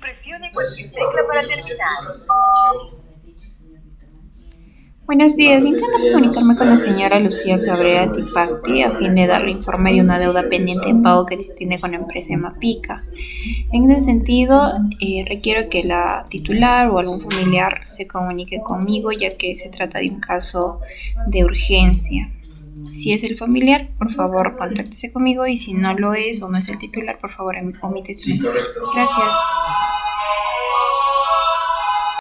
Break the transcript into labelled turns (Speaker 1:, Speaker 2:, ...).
Speaker 1: presione cualquier tecla para terminar.
Speaker 2: Buenos días, intento comunicarme con la señora Lucía Cabrera Tipacti a fin de darle informe de una deuda pendiente de pago que se tiene con la empresa Mapica. En ese sentido, requiero que la titular o algún familiar se comunique conmigo, ya que se trata de un caso de urgencia. Si es el familiar, por favor, contáctese conmigo, y si no lo es o no es el titular, por favor, omite este mensaje. Gracias.